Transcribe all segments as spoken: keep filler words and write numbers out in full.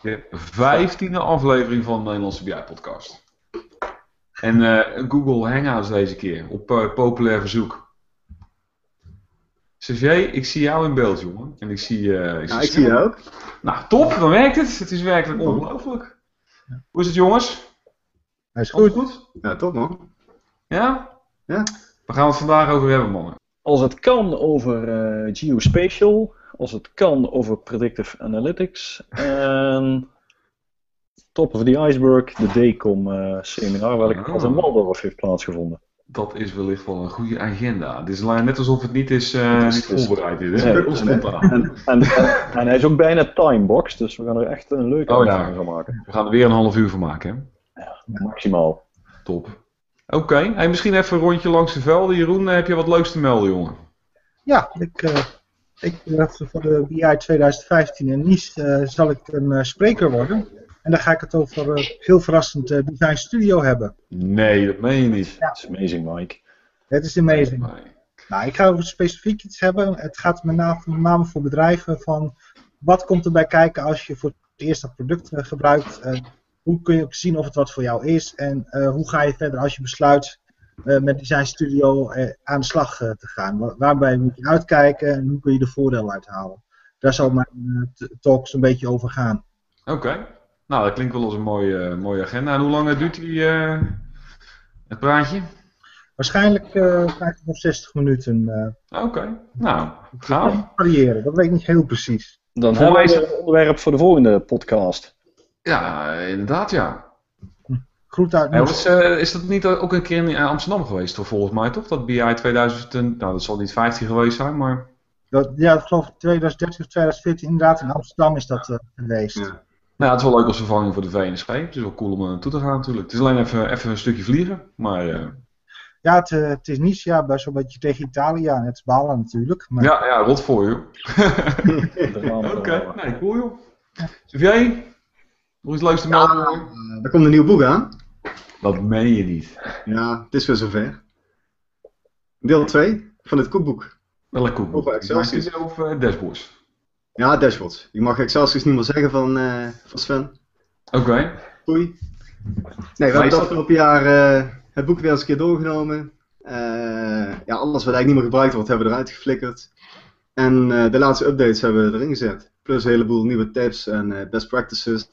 De vijftiende aflevering van de Nederlandse B I-podcast. En uh, Google Hangouts deze keer, op uh, populair verzoek. Xavier, ik zie jou in beeld, jongen. En ik zie, uh, ik ja, zie, ik zie je ook. Nou, top, dan werkt het. Het is werkelijk ongelooflijk. Hoe is het, jongens? Hij is goed. goed. Ja, top, man. Ja? Ja. Waar gaan we het vandaag over hebben, mannen? Als het kan over uh, geospatial, als het kan over predictive analytics en top of the iceberg, de D C O M uh, seminar, welke pas in Waldorf heeft plaatsgevonden. Dat is wellicht wel een goede agenda. Het is net alsof het niet is, uh, het is niet voorbereid. Is, nee, heel spontaan. En, en, en, en hij is ook bijna timeboxed, dus we gaan er echt een leuke oh, uitzending ja. van maken. We gaan er weer een half uur van maken, hè? Ja, maximaal. Top. Oké, okay. Hey, misschien even een rondje langs de velden. Jeroen, heb je wat leuks te melden, jongen? Ja, ik, uh, ik uh, voor de B I twintig vijftien in Nice uh, zal ik een uh, spreker worden. En dan ga ik het over uh, heel verrassend uh, Design Studio hebben. Nee, dat meen je niet. Ja. Dat is amazing, Mike. Het is amazing. Nee. Nou, ik ga over specifiek iets hebben. Het gaat met name, met name voor bedrijven van wat komt erbij kijken als je voor het eerst dat product uh, gebruikt. Uh, hoe kun je ook zien of het wat voor jou is en uh, hoe ga je verder als je besluit uh, met Design Studio uh, aan de slag uh, te gaan. Waar, waarbij moet je uitkijken en hoe kun je de voordeel uithalen. Daar zal mijn uh, talks een beetje over gaan. Oké, okay. Nou dat klinkt wel als een mooie, uh, mooie agenda. En hoe lang duurt die, uh, het praatje? Waarschijnlijk uh, vijftig of zestig minuten. Uh, Oké, okay. Nou, gaaf. Dat variëren, dat weet ik niet heel precies. Dan hebben we een onderwerp voor de volgende podcast. Ja, inderdaad ja. Groet uit. Hey, was, uh, is dat niet ook een keer in Amsterdam geweest, toch, volgens mij, toch? Dat B I tweeduizend, nou dat zal niet vijftien geweest zijn, maar... Dat, ja, ik geloof twintig dertien of twintig veertien, inderdaad, in Amsterdam is dat uh, geweest. Ja. Nou, het is wel leuk als vervanging voor de V N S G. Het is wel cool om er naartoe te gaan natuurlijk. Het is alleen even, even een stukje vliegen, maar... Uh... Ja, het, uh, het is Nice, ja, best wel een beetje tegen Italië aan. Het is balen natuurlijk. Maar... Ja, ja, rot voor je. Oké, okay. Nee, cool joh. Xavier, nog iets leuks te melden? Ja, uh, er komt een nieuw boek aan. Dat meen je niet. Ja, het is weer zover. Deel twee van het kookboek. Welk kookboek? Over Excelsius of uh, dashboards? Ja, dashboards. Ik mag Excelsius niet meer zeggen van, uh, van Sven. Oké. Okay. Oei. Nee, we hebben het afgelopen jaar uh, het boek weer eens een keer doorgenomen. Uh, ja, alles wat eigenlijk niet meer gebruikt wordt, hebben we eruit geflikkerd. En uh, de laatste updates hebben we erin gezet. Plus een heleboel nieuwe tips en uh, best practices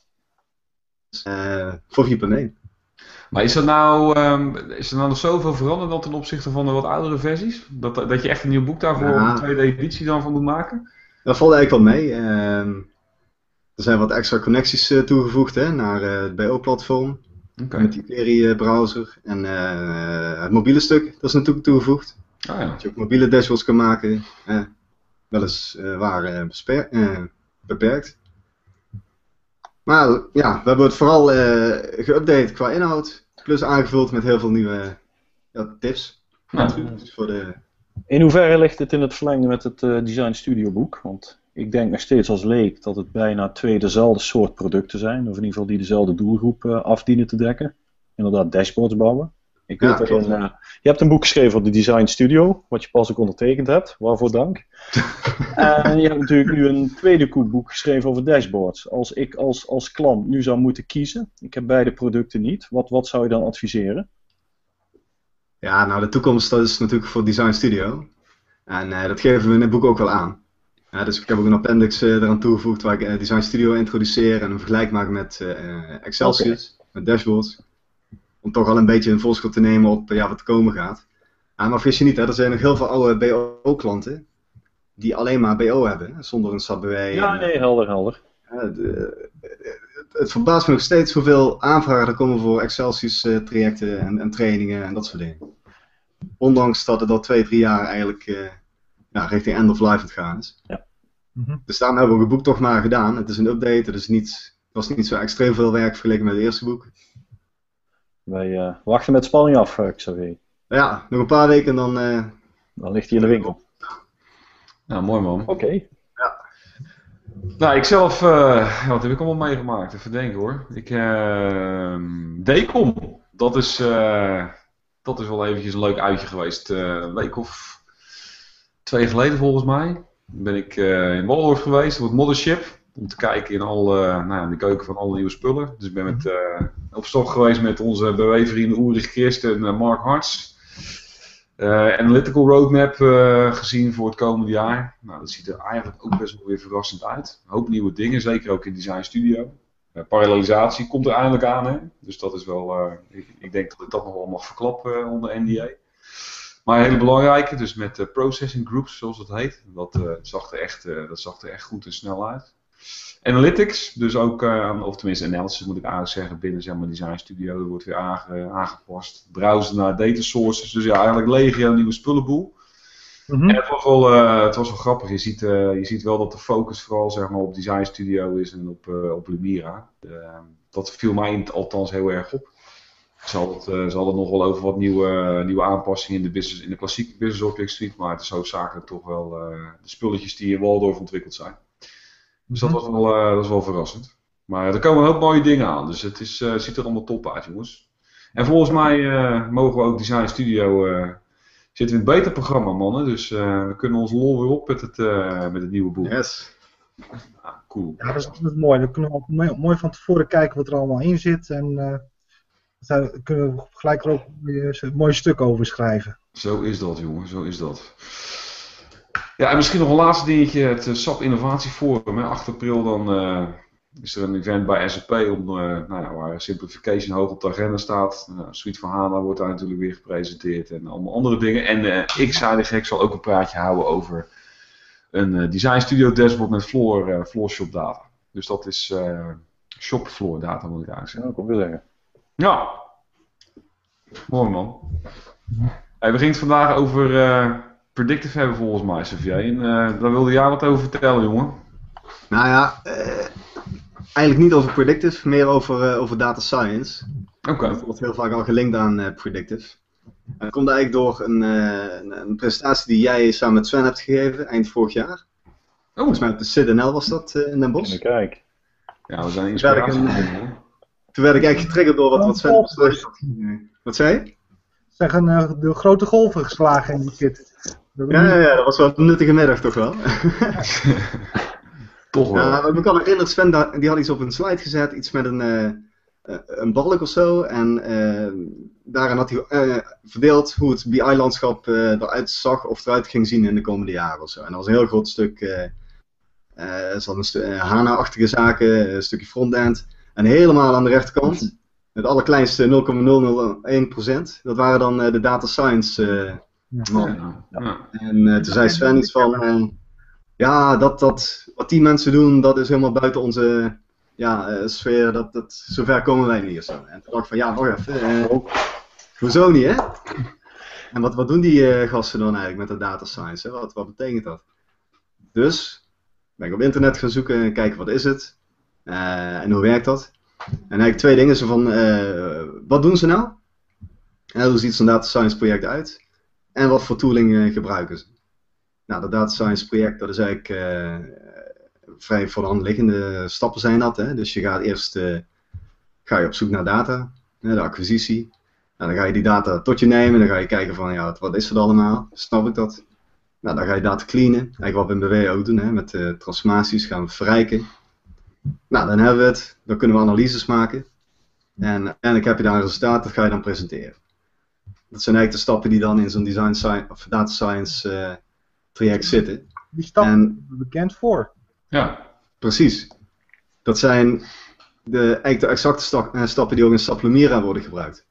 uh, voor vier punt één. Maar is er, nou, um, is er nou nog zoveel veranderd dan ten opzichte van de wat oudere versies? Dat, dat je echt een nieuw boek daarvoor ja. een tweede editie dan van moet maken? Dat valt eigenlijk wel mee. Uh, er zijn wat extra connecties uh, toegevoegd hè, naar uh, het B O-platform. Okay. Met die Query-browser. En uh, het mobiele stuk, dat is natuurlijk toegevoegd. Ah, ja. Dat je ook mobiele dashboards kan maken. Uh, wel eens uh, waar uh, besper- uh, beperkt. Maar ja, we hebben het vooral uh, geüpdate qua inhoud. Plus aangevuld met heel veel nieuwe ja, tips. Ja. Dus voor de... In hoeverre ligt het in het verlengde met het uh, Design Studio boek? Want ik denk nog steeds als leek dat het bijna twee dezelfde soort producten zijn. Of in ieder geval die dezelfde doelgroep uh, afdienen te dekken. Inderdaad, dashboards bouwen. Ik weet ja, dat in, uh, je hebt een boek geschreven voor de Design Studio, wat je pas ook ondertekend hebt. Waarvoor dank. En je hebt natuurlijk nu een tweede boek geschreven over dashboards. Als ik als, als klant nu zou moeten kiezen, ik heb beide producten niet, wat, wat zou je dan adviseren? Ja, nou de toekomst dat is natuurlijk voor Design Studio. En uh, dat geven we in het boek ook wel aan. Ja, dus ik heb ook een appendix uh, eraan toegevoegd waar ik uh, Design Studio introduceer en een vergelijk maak met uh, Excelsius, okay. met dashboards. Om toch al een beetje een voorschot te nemen op ja, wat er komen gaat. Ja, maar vergis je niet, hè, er zijn nog heel veel oude B O-klanten die alleen maar B O hebben, zonder een S A P B W. Ja, nee, helder, helder. Ja, de, het, het verbaast me nog steeds hoeveel aanvragen er komen voor Excelsius uh, trajecten en, en trainingen en dat soort dingen. Ondanks dat het al twee, drie jaar eigenlijk uh, ja, richting end of life aan het gaan is. Ja. Mm-hmm. Dus daarom hebben we het boek toch maar gedaan. Het is een update, het, is niet, het was niet zo extreem veel werk vergeleken met het eerste boek. Wij uh, wachten met spanning af, uh, Xavier. Ja, nog een paar weken en dan... Uh... Dan ligt hij in de winkel. Nou, mooi man. Oké. Okay. Ja. Nou, ik zelf, uh, wat heb ik allemaal meegemaakt? Even denken hoor. Ik, uh, D C O M, dat is, uh, dat is wel eventjes een leuk uitje geweest. Uh, een week of twee geleden volgens mij. Ben ik uh, in Waldorf geweest op het Mothership. om te kijken in, al, uh, nou ja, in de keuken van alle nieuwe spullen. Dus ik ben met, uh, op stap geweest met onze B W-vrienden Ulrich Christ en uh, Mark Hartz. Uh, analytical roadmap uh, gezien voor het komende jaar. Nou, dat ziet er eigenlijk ook best wel weer verrassend uit. Een hoop nieuwe dingen, zeker ook in Design Studio. Uh, parallelisatie komt er eindelijk aan, hè? Dus dat is wel, uh, ik, ik denk dat ik dat nog wel mag verklappen uh, onder N D A. Maar een hele belangrijke, dus met uh, processing groups, zoals dat heet. Dat, uh, zag er echt, uh, dat zag er echt goed en snel uit. Analytics, dus ook, uh, of tenminste analysis moet ik eigenlijk zeggen, binnen zeg maar, Design Studio, dat wordt weer aange, aangepast. Browsen naar data sources, dus ja, eigenlijk legio een nieuwe spullenboel. Mm-hmm. En het was wel, uh, het was wel grappig, je ziet, uh, je ziet wel dat de focus vooral zeg maar, op Design Studio is en op, uh, op Lumira. Uh, dat viel mij althans heel erg op. Ze hadden het, uh, ze hadden het nog wel over wat nieuwe, uh, nieuwe aanpassingen in de, business, in de klassieke Business Object Suite, maar het is hoofdzakelijk toch wel uh, de spulletjes die in Waldorf ontwikkeld zijn. Dus dat was, wel, uh, dat was wel verrassend. Maar er komen een hoop mooie dingen aan, dus het is, uh, ziet er allemaal top uit, jongens. En volgens mij uh, mogen we ook Design Studio, uh, zitten in het beta-programma, mannen. Dus uh, we kunnen ons lol weer op met het, uh, met het nieuwe boek. Yes. Ah, cool. Ja, dat is, dat is mooi. Dan kunnen we ook mooi, mooi van tevoren kijken wat er allemaal in zit. En uh, daar kunnen we gelijk er ook een mooi stuk over schrijven. Zo is dat, jongen. Zo is dat. Ja, en misschien nog een laatste dingetje, het S A P Innovatie Forum. Hè. acht april dan uh, is er een event bij S A P om, uh, nou ja, waar simplification hoog op de agenda staat. Uh, Suite van HANA wordt daar natuurlijk weer gepresenteerd en allemaal andere dingen. En uh, ik, zei de gek, zal ook een praatje houden over een uh, Design Studio dashboard met floor, uh, floor shop data. Dus dat is uh, shop floor data, moet ik eigenlijk zeggen. Ja, ik wil zeggen. Ja, mooi man. Hey, we gingen het vandaag over... Uh, Predictive hebben volgens mij, Xavier. En uh, daar wilde jij wat over vertellen, jongen. Nou ja, uh, eigenlijk niet over predictive, meer over, uh, over data science. Oké. Okay. Dat wordt heel vaak al gelinkt aan uh, predictive. Dat komt eigenlijk door een, uh, een, een presentatie die jij samen met Sven hebt gegeven, eind vorig jaar. Oh. Volgens mij op de C D N L was dat uh, in Den Bosch. Kijk. Ja, we zijn inspiratie. Toen, toen werd ik eigenlijk getriggerd door wat, wat Sven op had. Wat zei je? Zeggen uh, de grote golven geslagen in die zit. Ja, ja, ja, dat was wel een nuttige middag toch wel. Toch wel. Ja, ik me kan herinneren, Sven die had iets op een slide gezet, iets met een, uh, een balk of zo. En uh, daarin had hij uh, verdeeld hoe het B I-landschap uh, eruit zag of eruit ging zien in de komende jaren of zo. En dat was een heel groot stuk, uh, uh, ze hadden een uh, HANA-achtige zaken, een stukje frontend. En helemaal aan de rechterkant, het allerkleinste nul komma nul nul één procent, dat waren dan uh, de data science uh, man. Ja, ja. En uh, toen zei Sven iets van, uh, ja, dat, dat, wat die mensen doen, dat is helemaal buiten onze ja, uh, sfeer, dat, dat, zover komen wij niet of zo. En toen dacht ik van, ja, wacht even, uh, hoezo niet, hè? En wat, wat doen die uh, gasten dan eigenlijk met de data science, hè? Wat, wat betekent dat? Dus ben ik op internet gaan zoeken en kijken, wat is het? Uh, en hoe werkt dat? En eigenlijk twee dingen, zo van, uh, wat doen ze nou? En hoe ziet zo'n data science project uit? En wat voor tooling uh, gebruiken ze? Nou, dat data science project, dat is eigenlijk uh, vrij voor de hand liggende stappen zijn dat. Hè? Dus je gaat eerst uh, ga je op zoek naar data, hè, de acquisitie. Nou, dan ga je die data tot je nemen, dan ga je kijken van, ja, wat is er allemaal? Snap ik dat? Nou, dan ga je data cleanen, eigenlijk wat we in B W ook doen, hè? Met uh, transformaties gaan we verrijken. Nou, dan hebben we het, dan kunnen we analyses maken. En uiteindelijk heb je daar een resultaat, dat ga je dan presenteren. Dat zijn eigenlijk de stappen die dan in zo'n design science of data science uh, traject zitten. Die stappen zijn bekend voor. Ja, precies. Dat zijn de, eigenlijk de exacte sta uh, stappen die ook in S A P Lumira worden gebruikt.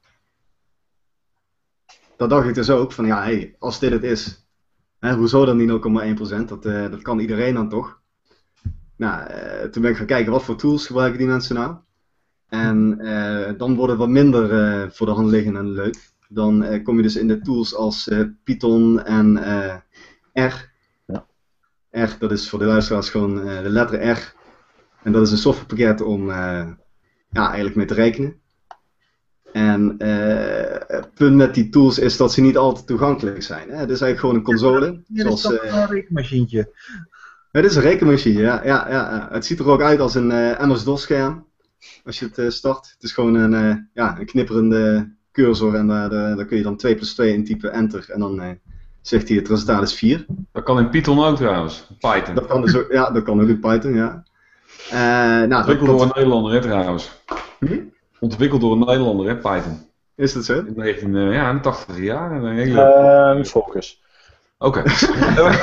Dat dacht ik dus ook, van ja, hey, als dit het is, hè, hoezo dan die nul komma één procent? Dat, uh, dat kan iedereen dan toch? Nou, uh, toen ben ik gaan kijken, wat voor tools gebruiken die mensen nou? En uh, dan wordt het wat minder uh, voor de hand liggen en leuk. Dan uh, kom je dus in de tools als uh, Python en uh, R. Ja. R, dat is voor de luisteraars gewoon uh, de letter R. En dat is een softwarepakket om uh, ja, eigenlijk mee te rekenen. En uh, het punt met die tools is dat ze niet altijd toegankelijk zijn. Hè? Het is eigenlijk gewoon een console. Hier is toch uh, een rekenmachientje. Het is een rekenmachine, ja. ja, ja. Het ziet er ook uit als een uh, M S-DOS scherm. Als je het uh, start. Het is gewoon een, uh, ja, een knipperende cursor en daar, uh, daar kun je dan twee plus twee intypen, enter. En dan uh, zegt hij het resultaat is vier. Dat kan in Python ook trouwens, Python. Dat kan dus ook, ja, dat kan ook in Python, ja. Uh, nou, Ontwikkeld door een Nederlander, hè, trouwens. Hm? Ontwikkeld door een Nederlander, hè, Python. Is dat zo? In negentien, uh, ja, in de tachtig jaar. Een hele... Uh, focus. Oké. Okay.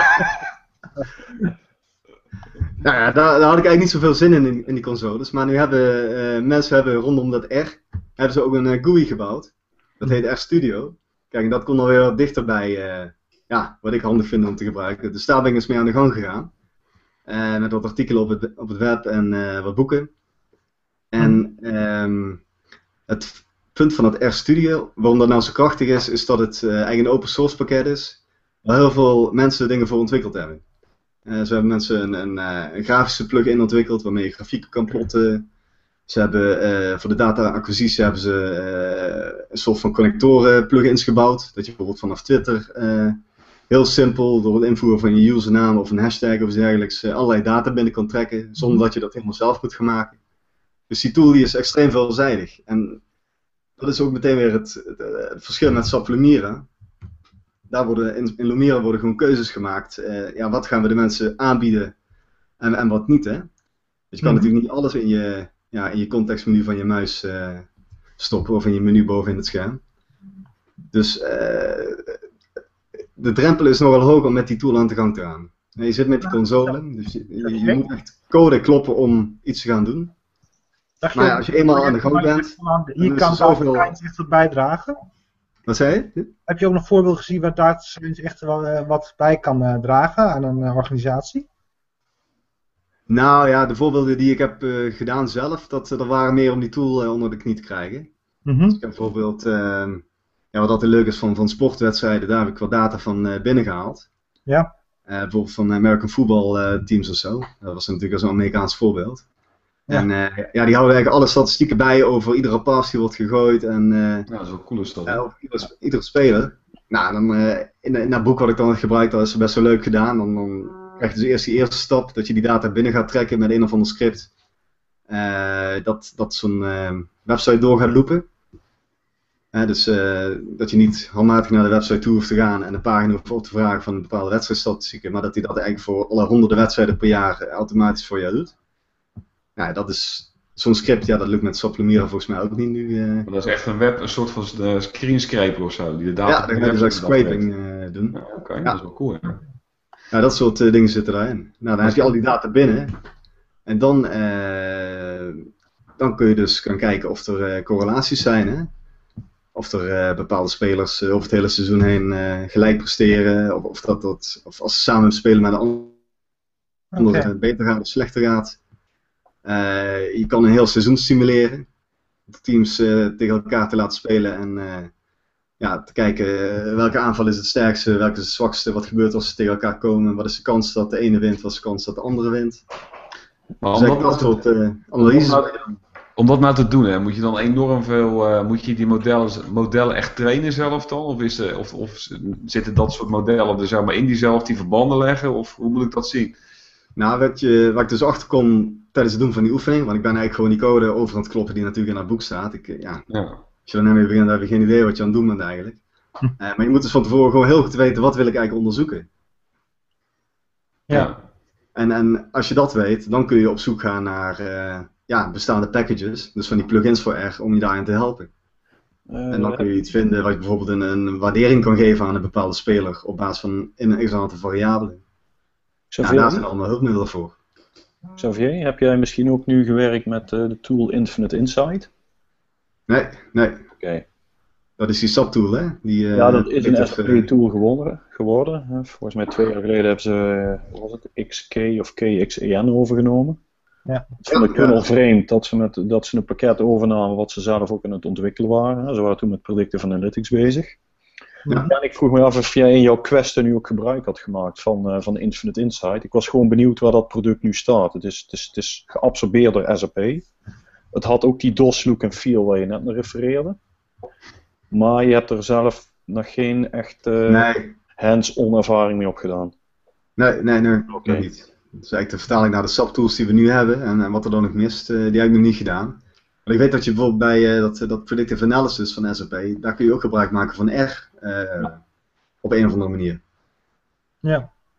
Nou ja, daar, daar had ik eigenlijk niet zoveel zin in, in, in die consoles. Maar nu hebben uh, mensen hebben rondom dat R, hebben ze ook een uh, G U I gebouwd. Dat heet RStudio. Kijk, en dat komt alweer wat dichter bij uh, ja, wat ik handig vind om te gebruiken. Dus daar ben ik eens mee aan de gang gegaan. Uh, met wat artikelen op het, op het web en uh, wat boeken. En um, het punt van het RStudio, waarom dat nou zo krachtig is, is dat het uh, eigenlijk een open source pakket is. Waar heel veel mensen dingen voor ontwikkeld hebben. Uh, zo hebben mensen een, een, uh, een grafische plugin ontwikkeld waarmee je grafieken kan plotten. Ze hebben uh, voor de data-acquisitie hebben ze uh, een soort van connectoren plugins gebouwd. Dat je bijvoorbeeld vanaf Twitter uh, heel simpel door het invoeren van je usernaam of een hashtag of iets dergelijks uh, allerlei data binnen kan trekken zonder dat je dat helemaal zelf moet gaan maken. Dus die tool die is extreem veelzijdig. En dat is ook meteen weer het, het, het verschil met SAP Lumira. Daar worden, in, in Lumira worden gewoon keuzes gemaakt. Uh, ja, wat gaan we de mensen aanbieden en, en wat niet, hè? Dus je kan mm-hmm. natuurlijk niet alles in je, ja, in je contextmenu van je muis uh, stoppen of in je menu boven in het scherm. Dus uh, de drempel is nogal hoog om met die tool aan de gang te gaan. En je zit met die console, dus je, je, je moet echt code kloppen om iets te gaan doen. Maar ja, als je eenmaal aan de gang bent... Je kan daar echt wat bijdragen. Wat zei je? Heb je ook nog voorbeelden gezien waar data science echt wel uh, wat bij kan uh, dragen aan een uh, organisatie? Nou ja, de voorbeelden die ik heb uh, gedaan zelf, dat, dat waren meer om die tool uh, onder de knie te krijgen. Mm-hmm. Dus ik heb bijvoorbeeld, uh, ja, wat altijd leuk is van, van sportwedstrijden, daar heb ik wat data van uh, binnengehaald. Ja. Uh, bijvoorbeeld van American football uh, teams of zo. Dat was natuurlijk zo'n Amerikaans voorbeeld. Ja. En uh, ja, die houden eigenlijk alle statistieken bij over iedere pass die wordt gegooid. En, uh, ja, dat is wel cool is dat. Uh, over iedere, iedere speler. Nou, dan, uh, in, in dat boek wat ik dan heb gebruikt, dat is best wel leuk gedaan. Dan, dan krijg je dus eerst die eerste stap, dat je die data binnen gaat trekken met een of ander script. Uh, dat dat zo'n uh, website door gaat loopen. Uh, dus uh, dat je niet handmatig naar de website toe hoeft te gaan en een pagina hoeft op te vragen van bepaalde wedstrijdstatistieken. Maar dat hij dat eigenlijk voor alle honderden wedstrijden per jaar uh, automatisch voor jou doet. Ja, dat is zo'n script, ja, dat lukt met SAP Lumira volgens mij ook niet nu. Uh... Dat is echt een web, een soort van uh, screenscraper of zo, die de data... Ja, dan ga je dus ook scraping uh, doen. Ja, Oké, okay, ja. dat is wel cool, hè? Ja, dat soort uh, dingen zitten daarin. Nou, dan heb je al die data binnen. En dan, uh, dan kun je dus gaan kijken of er uh, correlaties zijn, hè? Of er uh, bepaalde spelers uh, over het hele seizoen heen uh, gelijk presteren, of, of, dat, dat, of als ze samen spelen met een ander okay. beter gaat of slechter gaat. Uh, je kan een heel seizoen simuleren. De teams uh, tegen elkaar te laten spelen en uh, ja, te kijken uh, welke aanval is het sterkste, welke is het zwakste, wat gebeurt als ze tegen elkaar komen, wat is de kans dat de ene wint, wat is de kans dat de andere wint. Maar dus eigenlijk dat soort uh, analyses. Om, om dat nou te doen, hè, moet je dan enorm veel, uh, moet je die modellen, modellen echt trainen zelf dan? Of, is er, of, of zitten dat soort modellen er zeg maar in die zelf die verbanden leggen? Of hoe moet ik dat zien? Nou, wat, je, wat ik dus achterkom tijdens het doen van die oefening, want ik ben eigenlijk gewoon die code over aan het kloppen die natuurlijk in dat boek staat. Ik, ja, ja. Als je er net mee begint, dan heb je geen idee wat je aan het doen bent eigenlijk. Hm. Uh, maar je moet dus van tevoren gewoon heel goed weten, wat wil ik eigenlijk onderzoeken. Ja. En, en als je dat weet, dan kun je op zoek gaan naar uh, ja, bestaande packages, dus van die plugins voor R, om je daarin te helpen. Uh, en dan kun je iets vinden wat je bijvoorbeeld een, een waardering kan geven aan een bepaalde speler op basis van een aantal variabelen. Ja, daar zijn allemaal hulpmiddelen voor. Xavier, heb jij misschien ook nu gewerkt met uh, de tool Infinite Insight? Nee, nee. Oké. Okay. Dat is die SAP-tool, hè? Die, uh, ja, dat is een S A P-tool geworden. geworden. Volgens mij twee jaar geleden hebben ze, wat was het, X K of K X E N overgenomen. Ja. Dat vond ik toen al vreemd dat ze, met, dat ze een pakket overnamen wat ze zelf ook aan het ontwikkelen waren. Ze waren toen met predictive analytics bezig. Ja. Ja, en ik vroeg me af of jij in jouw quest nu ook gebruik had gemaakt van, uh, van Infinite Insight. Ik was gewoon benieuwd waar dat product nu staat. Het is, het is, het is geabsorbeerd door S A P. Het had ook die D O S look en feel waar je net naar refereerde. Maar je hebt er zelf nog geen echt uh, nee. hands-on ervaring mee opgedaan. Nee, nee, nee, okay. niet. Dat is eigenlijk de vertaling naar de S A P-tools die we nu hebben en, en wat er dan nog mist, uh, die heb ik nog niet gedaan. Maar ik weet dat je bijvoorbeeld bij uh, dat, dat predictive analysis van S A P, daar kun je ook gebruik maken van R uh, ja. op een of andere manier. Ja.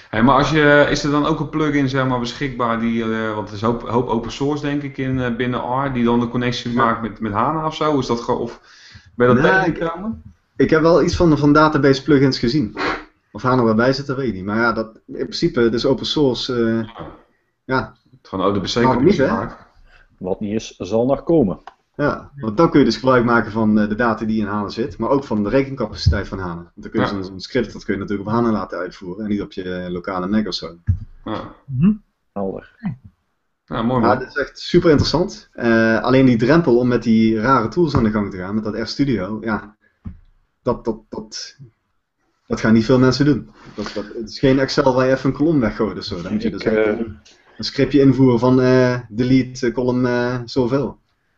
Hey, maar als je, is er dan ook een plugin zeg maar, beschikbaar, die, uh, want er is een hoop, hoop open source denk ik in, uh, binnen R, die dan de connectie Ja. maakt met, met HANA of zo? Is dat gewoon, of ben je dat Nee, tegengekomen? Ik heb wel iets van, van database plugins gezien. Of HANA erbij zit, dat weet ik niet. Maar ja, dat, in principe, het is open source. Uh, ja. Gewoon O D B C Waarom niet, hè? gemaakt. Wat niet is, zal nog komen. Ja, want dan kun je dus gebruik maken van uh, de data die in HANA zit, maar ook van de rekencapaciteit van HANA. Want dan kun je Ja. zo'n zo'n script, dat kun je natuurlijk op HANA laten uitvoeren en niet op je uh, lokale Mac of zo. Ja, Mhm. Helder. ja mooi Ja, man. dit is echt super interessant. Uh, alleen die drempel om met die rare tools aan de gang te gaan, met dat RStudio, ja, dat, dat, dat, dat gaan niet veel mensen doen. Dat, dat, het is geen Excel waar je even een kolom weggooit of zo. Dan moet je dus Ik, echt uh, een, een scriptje invoeren van uh, delete uh, kolom uh, zoveel.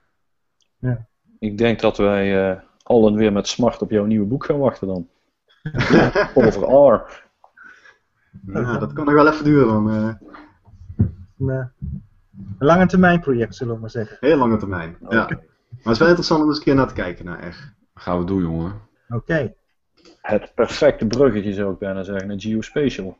ik denk dat wij uh, allen weer met smart op jouw nieuwe boek gaan wachten dan. Over R. Ja, dat kan nog wel even duren dan. Uh, Een, uh, een lange termijn project, zullen we maar zeggen. heel lange termijn. Ja. Maar het is wel interessant om eens een keer naar te kijken naar echt. Gaan we doen jongen. Oké. Okay. Het perfecte bruggetje zou ik bijna zeggen naar Geospatial.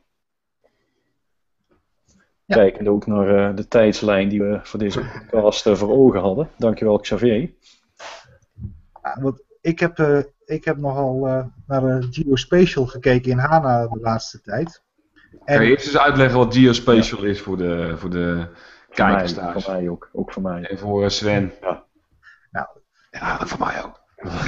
Ja. Kijkend ook naar uh, de tijdslijn die we voor deze podcast uh, voor ogen hadden. Dankjewel Xavier. Ja, want ik, heb, uh, ik heb nogal uh, naar uh, Geospatial gekeken in HANA de laatste tijd. En... Kan je eerst eens uitleggen wat Geospatial ja. is voor de, voor de kijkers voor thuis? mij, voor mij ook, ook voor mij. En voor Sven. Ja, nou, ja en voor mij ook.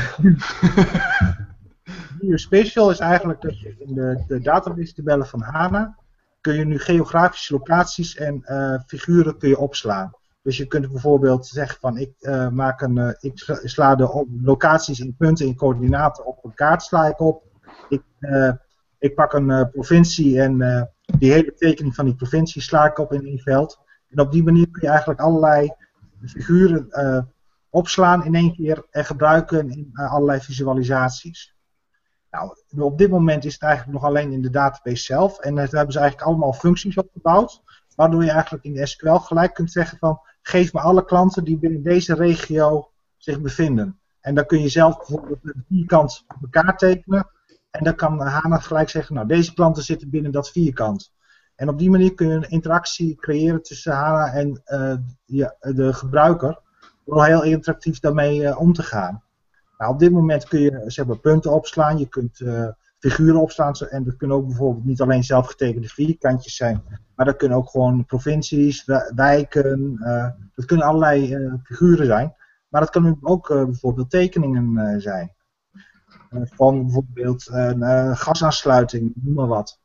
Geospatial is eigenlijk dat je in de, de database-tabellen van HANA kun je nu geografische locaties en uh, figuren kun je opslaan. Dus je kunt bijvoorbeeld zeggen van ik uh, maak een, uh, ik sla de op, locaties in punten in coördinaten op een kaart sla ik op. Ik, uh, ik pak een uh, provincie en uh, die hele tekening van die provincie sla ik op in één veld. En op die manier kun je eigenlijk allerlei figuren uh, opslaan in één keer en gebruiken in uh, allerlei visualisaties. Nou, op dit moment is het eigenlijk nog alleen in de database zelf en daar hebben ze eigenlijk allemaal functies opgebouwd, waardoor je eigenlijk in de S Q L gelijk kunt zeggen van geef me alle klanten die binnen deze regio zich bevinden. En dan kun je zelf bijvoorbeeld een vierkant op elkaar tekenen en dan kan HANA gelijk zeggen, nou deze klanten zitten binnen dat vierkant. En op die manier kun je een interactie creëren tussen HANA en uh, ja, de gebruiker, door heel interactief daarmee uh, om te gaan. Nou, op dit moment kun je zeg maar, punten opslaan, je kunt uh, figuren opslaan en dat kunnen ook bijvoorbeeld niet alleen zelfgetekende vierkantjes zijn, maar dat kunnen ook gewoon provincies, wijken, uh, dat kunnen allerlei uh, figuren zijn, maar dat kunnen ook uh, bijvoorbeeld tekeningen uh, zijn. Uh, van bijvoorbeeld uh, een uh, gasaansluiting, noem maar wat.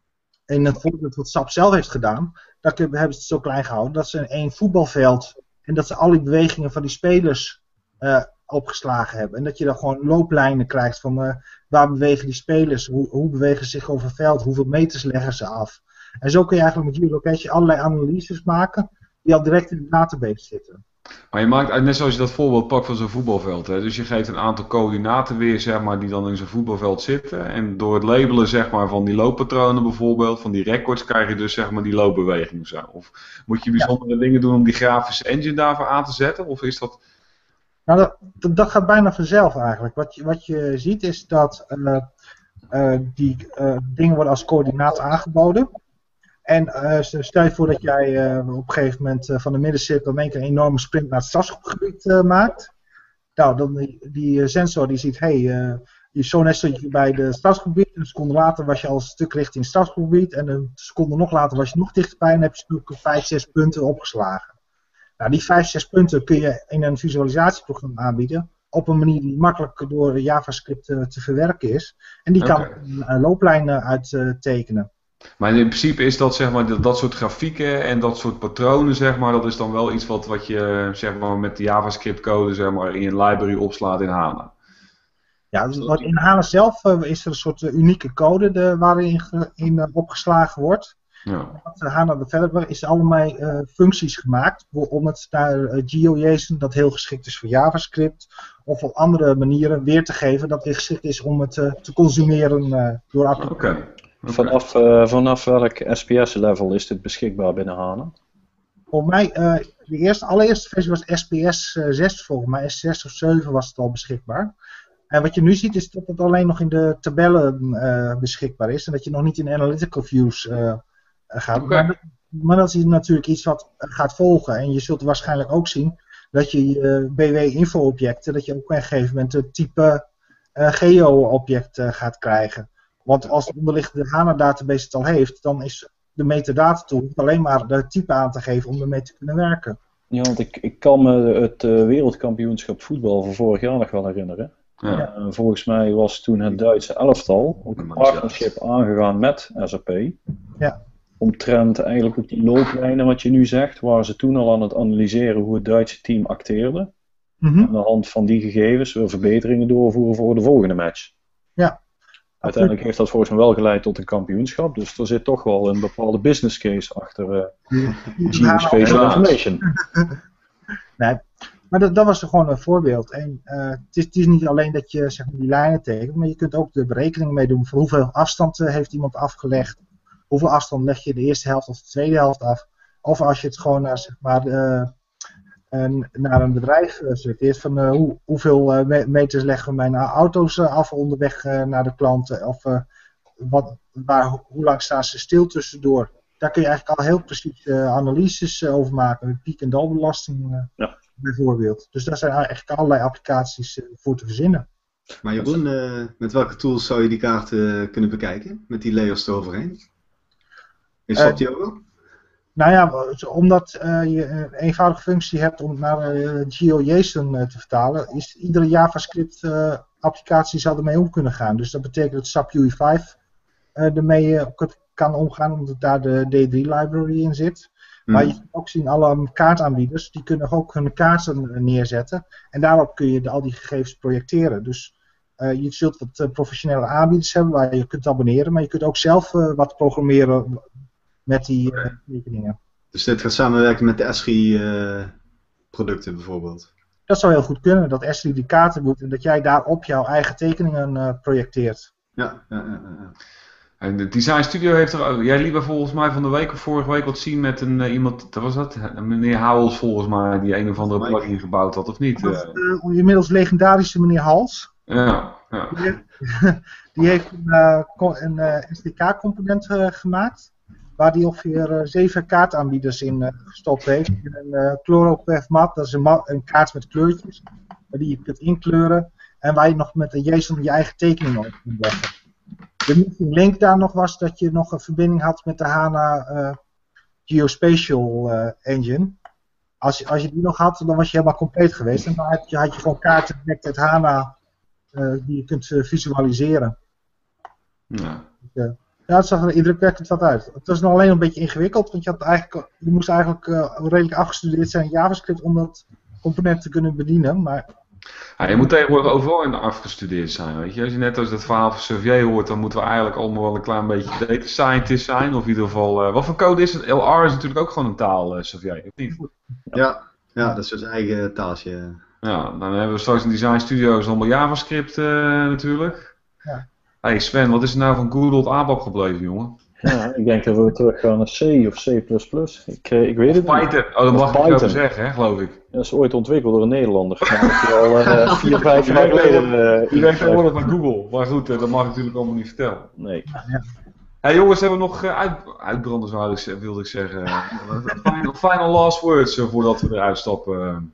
In het voorbeeld wat S A P zelf heeft gedaan, daar hebben ze het zo klein gehouden dat ze in één voetbalveld en dat ze al die bewegingen van die spelers uh, opgeslagen hebben. En dat je dan gewoon looplijnen krijgt van uh, waar bewegen die spelers, hoe, hoe bewegen ze zich over het veld, hoeveel meters leggen ze af. En zo kun je eigenlijk met geolocation allerlei analyses maken die al direct in de database zitten. Maar je maakt, net zoals je dat voorbeeld pakt van zo'n voetbalveld, hè? Dus je geeft een aantal coördinaten weer, zeg maar, die dan in zo'n voetbalveld zitten. En door het labelen, zeg maar, van die looppatronen bijvoorbeeld, van die records, krijg je dus, zeg maar, die loopbeweging of zo. Of moet je bijzondere ja. dingen doen om die grafische engine daarvoor aan te zetten? Of is dat... Nou, dat, dat gaat bijna vanzelf eigenlijk. Wat je, wat je ziet is dat uh, uh, die uh, dingen worden als coördinaat aangeboden. En uh, stel je voor dat jij uh, op een gegeven moment uh, van de middencirkel in één keer een enorme sprint naar het stadsgebied uh, maakt. Nou, dan die, die sensor die ziet, hé, hey, uh, je zo net stond je bij de stadsgebied. Een seconde later was je al een stuk richting het stadsgebied. En een seconde nog later was je nog dichterbij en heb je natuurlijk vijf, zes punten opgeslagen. Nou, die vijf, zes punten kun je in een visualisatieprogramma aanbieden. Op een manier die makkelijk door JavaScript uh, te verwerken is. En die kan okay. uh, looplijnen uittekenen. Uh, Maar in principe is dat, zeg maar, dat, dat soort grafieken en dat soort patronen, zeg maar, dat is dan wel iets wat, wat je, zeg maar, met de JavaScript code, zeg maar, in je library opslaat in HANA. Ja, dus in HANA zelf uh, is er een soort uh, unieke code de, waarin in, uh, opgeslagen wordt. Ja. De HANA Developer is allerlei uh, functies gemaakt om het naar uh, GeoJSON, dat heel geschikt is voor JavaScript, of op andere manieren weer te geven dat weer geschikt is om het uh, te consumeren uh, door applicaties. Okay. Okay. Vanaf, uh, vanaf welk S P S-level is dit beschikbaar binnen HANA? Volgens mij, uh, de eerste, allereerste versie was S P S uh, zes, volgens mij S zes of zeven was het al beschikbaar. En wat je nu ziet is dat het alleen nog in de tabellen uh, beschikbaar is en dat je nog niet in analytical views uh, gaat. Okay. Maar, maar dat is natuurlijk iets wat gaat volgen. En je zult waarschijnlijk ook zien dat je je B W-info-objecten, dat je ook op een gegeven moment het type uh, geo-object uh, gaat krijgen. Want als de onderliggende HANA-database het al heeft, dan is de metadata tool alleen maar de type aan te geven om ermee te kunnen werken. Ja, want ik, ik kan me het uh, wereldkampioenschap voetbal van vorig jaar nog wel herinneren. Ja. Uh, volgens mij was toen het Duitse elftal ook een partnership aangegaan met S A P. Ja. Omtrent eigenlijk ook die looplijnen wat je nu zegt, waren ze toen al aan het analyseren hoe het Duitse team acteerde. Mm-hmm. Aan de hand van die gegevens weer verbeteringen doorvoeren voor de volgende match. Ja. Uiteindelijk heeft dat volgens mij wel geleid tot een kampioenschap, dus er zit toch wel een bepaalde business case achter uh, geospatial information. Nee, maar dat, dat was er gewoon een voorbeeld. En uh, het, is, het is niet alleen dat je zeg maar, die lijnen tekent, maar je kunt ook de berekeningen mee doen voor hoeveel afstand uh, heeft iemand afgelegd, hoeveel afstand leg je de eerste helft of de tweede helft af. Of als je het gewoon naar, zeg maar, uh, uh, naar een bedrijf uh, selecteert van uh, hoe, hoeveel uh, meters leggen mijn auto's uh, af onderweg uh, naar de klanten. Of uh, wat, waar, hoe lang staan ze stil tussendoor. Daar kun je eigenlijk al heel precies uh, analyses uh, over maken. Met piek- en dalbelasting uh, ja. bijvoorbeeld. Dus daar zijn eigenlijk allerlei applicaties uh, voor te verzinnen. Maar Jeroen, uh, met welke tools zou je die kaarten uh, kunnen bekijken? Met die layers eroverheen? Is dat uh, die ook wel? Nou ja, omdat uh, je een eenvoudige functie hebt om het naar uh, GeoJSON uh, te vertalen, is iedere JavaScript uh, applicatie zal ermee om kunnen gaan. Dus dat betekent dat S A P U I vijf uh, ermee uh, kan omgaan, omdat daar de D drie library in zit. Hmm. Maar je kunt ook zien, alle kaartaanbieders, die kunnen ook hun kaarten neerzetten. En daarop kun je de, al die gegevens projecteren. Dus uh, je zult wat uh, professionele aanbieders hebben waar je kunt abonneren, maar je kunt ook zelf uh, wat programmeren met die uh, rekeningen. Dus dit gaat samenwerken met de Esri-producten uh, bijvoorbeeld? Dat zou heel goed kunnen, dat Esri die kaarten doet en dat jij daarop jouw eigen tekeningen uh, projecteert. Ja, ja, ja, ja. En de Design Studio heeft er, jij liet volgens mij van de week of vorige week wat zien met een uh, iemand, dat was dat, meneer Howells volgens mij, die een of andere plugin gebouwd had, of niet? Dat, uh, inmiddels legendarische meneer Hals. Ja, ja. Die, die heeft een, uh, een uh, S D K-component uh, gemaakt, waar die ongeveer uh, zeven kaartaanbieders in uh, gestopt heeft. Een uh, ChloroPath mat, dat is een, mat, een kaart met kleurtjes, die je kunt inkleuren, en waar je nog met een JSON je eigen tekening op kunt leggen. De missing link daar nog was dat je nog een verbinding had met de HANA uh, Geospatial uh, Engine. Als je, als je die nog had, dan was je helemaal compleet geweest. En dan had je, had je gewoon kaarten direct uit HANA uh, die je kunt uh, visualiseren. Ja. Dus, uh, ja, het zag er indrukwekkend wat uit. Het was nog alleen een beetje ingewikkeld, want je, had eigenlijk, je moest eigenlijk uh, redelijk afgestudeerd zijn in JavaScript om dat component te kunnen bedienen. Maar ja, je moet tegenwoordig overal in afgestudeerd zijn, weet je. Als je net als dat verhaal van Xavier hoort, dan moeten we eigenlijk allemaal wel een klein beetje data scientist zijn. Of in ieder geval, uh, wat voor code is het? L R is natuurlijk ook gewoon een taal, uh, Xavier, of niet? Ja, ja, dat is zijn eigen taaltje. Ja, dan hebben we straks in Design Studios allemaal JavaScript uh, natuurlijk. Ja. Hey Sven, wat is er nou van Good Old A B A P gebleven, jongen? Ja, ik denk dat we terug gaan naar C of C plus plus. Ik, ik weet het Python. niet. Oh, dat mag Python. ik over zeggen, hè, geloof ik. Dat is ooit ontwikkeld door een Nederlander. Dat je al uh, vier, vijf jaar geleden... Uh, Je werkt tegenwoordig bij Google, maar goed, uh, dat mag ik natuurlijk allemaal niet vertellen. Nee. ja. Hey jongens, hebben we nog uh, uit, uitbranders, wilde ik, wilde ik zeggen. final, final last words uh, voordat we eruit stappen.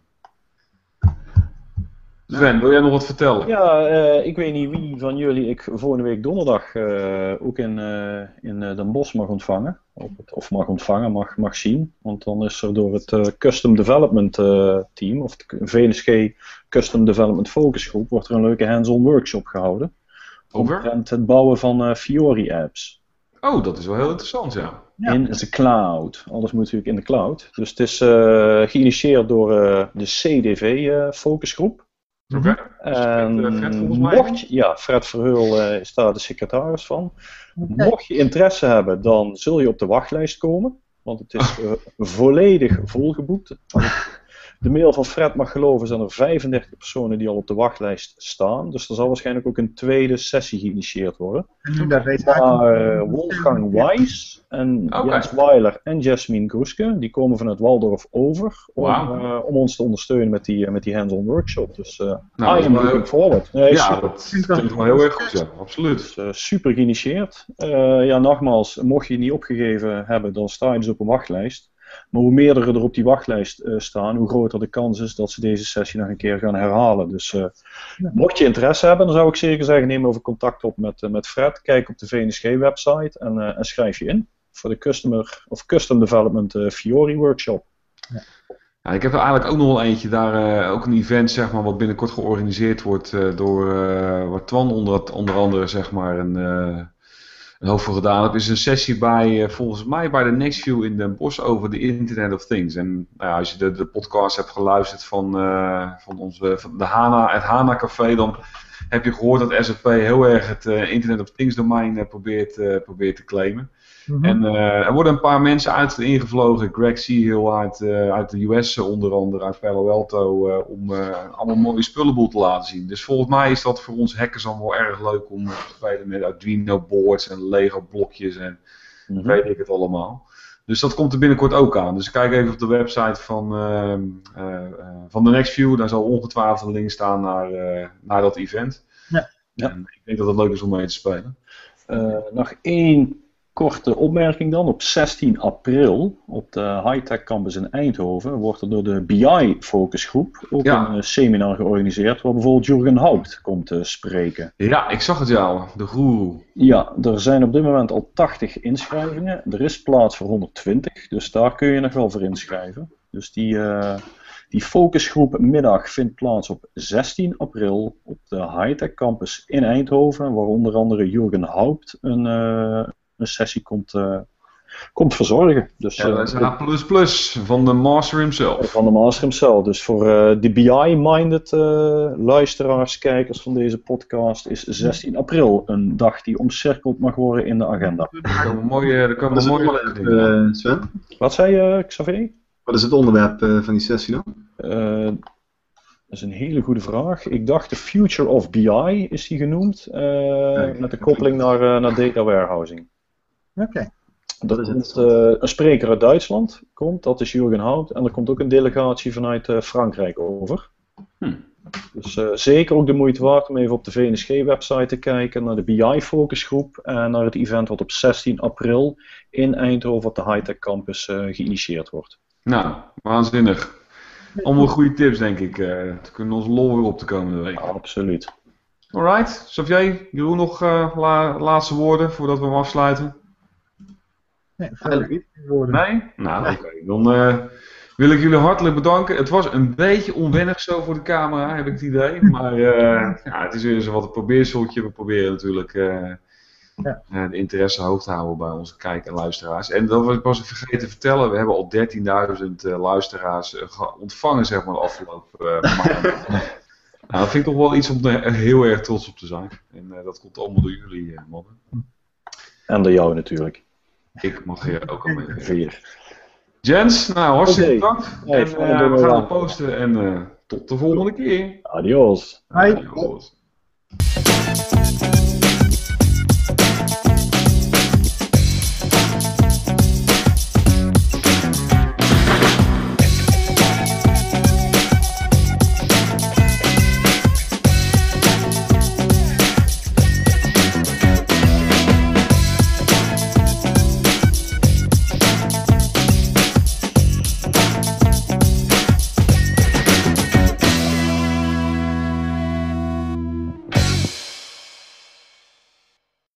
Sven, wil jij nog wat vertellen? Ja, uh, ik weet niet wie van jullie ik volgende week donderdag uh, ook in, uh, in uh, Den Bosch mag ontvangen. Of, of mag ontvangen, mag, mag zien. Want dan is er door het uh, Custom Development uh, Team, of de V N S G Custom Development Focus Group, wordt er een leuke hands-on workshop gehouden. Over? Omtrent het bouwen van uh, Fiori apps. Oh, dat is wel heel interessant, ja. Ja. In de cloud. Alles moet natuurlijk in de cloud. Dus het is uh, geïnitieerd door uh, de C D V uh, focusgroep. Oké. Okay. Dus Fred, Fred volgens mij. Mocht je, ja, Fred Verheul uh, is daar de secretaris van. Okay. Mocht je interesse hebben, dan zul je op de wachtlijst komen. Want het is uh, volledig volgeboekt. de mail van Fred mag geloven, zijn er vijfendertig personen die al op de wachtlijst staan. Dus er zal waarschijnlijk ook een tweede sessie geïnitieerd worden. En dat weet Maar uh, Wolfgang Weiss en Okay. Jens Weiler en Jasmine Groeske, die komen vanuit Waldorf over om, Wauw. uh, om ons te ondersteunen met die, uh, met die hands-on workshop. Dus uh, Nou, I am dat is wel looking heel- forward. Nee, Ja, super. dat klinkt wel heel erg goed, ja. Absoluut. Dus, uh, super geïnitieerd. Uh, ja, nogmaals, mocht je het niet opgegeven hebben, dan sta je dus op een wachtlijst. Maar hoe meerdere er op die wachtlijst uh, staan, hoe groter de kans is dat ze deze sessie nog een keer gaan herhalen. Dus uh, mocht je interesse hebben, dan zou ik zeker zeggen, neem even contact op met, uh, met Fred. Kijk op de V N S G-website en, uh, en schrijf je in voor de Customer of Custom Development uh, Fiori Workshop. Ja, ik heb er eigenlijk ook nog wel eentje, daar uh, ook een event zeg maar, wat binnenkort georganiseerd wordt uh, door uh, waar Twan onder, onder andere zeg maar, een, uh, een hoofd voor gedaan heeft. Is een sessie bij, uh, volgens mij bij de Nextview in Den Bosch over de Internet of Things. En nou ja, als je de, de podcast hebt geluisterd van, uh, van, onze, van de HANA, het HANA Café, dan heb je gehoord dat S A P heel erg het uh, Internet of Things domein uh, probeert, uh, probeert te claimen. Mhm. En uh, er worden een paar mensen uit ingevlogen, Greg Seahill uit, uh, uit de U S onder andere, uit Palo Alto, uh, om uh, allemaal mooie spullenboel te laten zien. Dus volgens mij is dat voor ons hackers allemaal erg leuk om uh, te spelen met Arduino boards en Lego blokjes en Mm-hmm. weet ik het allemaal. Dus dat komt er binnenkort ook aan. Dus kijk even op de website van, uh, uh, uh, van de Nextview, daar zal ongetwijfeld een link staan naar, uh, naar dat event. Ja. Ja. En ik denk dat het leuk is om mee te spelen. Uh, nog één korte opmerking dan. Op zestien april op de Hightech Campus in Eindhoven wordt er door de B I focusgroep ook Ja. een uh, seminar georganiseerd waar bijvoorbeeld Jurgen Haupt komt uh, spreken. Ja, ik zag het ja, de goeroe. Ja, er zijn op dit moment al tachtig inschrijvingen. Er is plaats voor honderdtwintig, dus daar kun je nog wel voor inschrijven. Dus die, uh, die focusgroep middag vindt plaats op zestien april op de Hightech Campus in Eindhoven, waar onder andere Jurgen Haupt een, uh, een sessie komt, uh, komt verzorgen. Dus, Ja, dat is H plus plus van de master himself. van de master himself. Dus voor uh, de B I-minded uh, luisteraars, kijkers van deze podcast is zestien april een dag die omcirkeld mag worden in de agenda. Er komen mooie, er Wat komen is het mooie onderwerp, dingen. uh, Sven? Wat zei je, Xavier? Wat is het onderwerp uh, van die sessie dan? Uh, dat is een hele goede vraag. Ik dacht de Future of B I is die genoemd, uh, Nee, met de koppeling naar, uh, naar data warehousing. Oké. Okay. Dat is komt, uh, een spreker uit Duitsland, komt, dat is Jurgen Haupt, en er komt ook een delegatie vanuit uh, Frankrijk over. Hm. Dus uh, zeker ook de moeite waard om even op de V N S G-website te kijken naar de B I-focusgroep en naar het event wat op zestien april in Eindhoven op de Hightech Campus uh, geïnitieerd wordt. Nou, waanzinnig. Allemaal goede tips denk ik. Uh, te kunnen onze lol weer op de komende week. Absoluut. Alright, Xavier, Jeroen nog uh, la laatste woorden voordat we hem afsluiten? Nee, verder niet woorden. Nee? Nou, oké. Okay. Dan uh, wil ik jullie hartelijk bedanken. Het was een beetje onwennig zo voor de camera, heb ik het idee. Maar uh, ja, het is weer zo wat een probeerseltje. We proberen natuurlijk uh, ja. uh, de interesse hoog te houden bij onze kijk- en luisteraars. En dat was ik vergeten te vertellen. We hebben al dertienduizend uh, luisteraars uh, ontvangen, zeg maar, de afgelopen uh, maanden. Nou, dat vind ik toch wel iets om er heel erg trots op te zijn. En uh, dat komt allemaal door jullie, uh, mannen. En door jou natuurlijk. Ik mag hier ook al mee. Vier. Jens, nou hartstikke Okay. bedankt. Hey, en, uh, we gaan het posten en uh, tot de volgende keer. Adios. Bye. Adios.